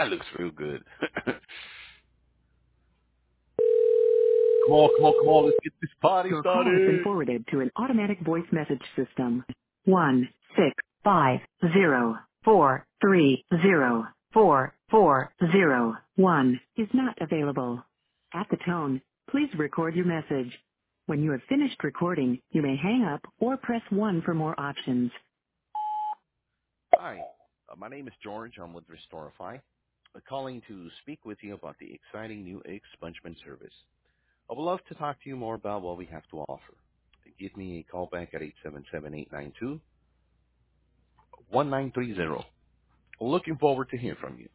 That looks real good. Come on, let's get this party Your call has been started. forwarded to an automatic voice message system. 16504304401 is not available. At the tone, please record your message. When you have finished recording, you may hang up or press 1 for more options. Hi, my name is George. I'm with Restorify. Calling to speak with you about the exciting new expungement service. I would love to talk to you more about what we have to offer. Give me a call back at 877-892-1930. Looking forward to hearing from you.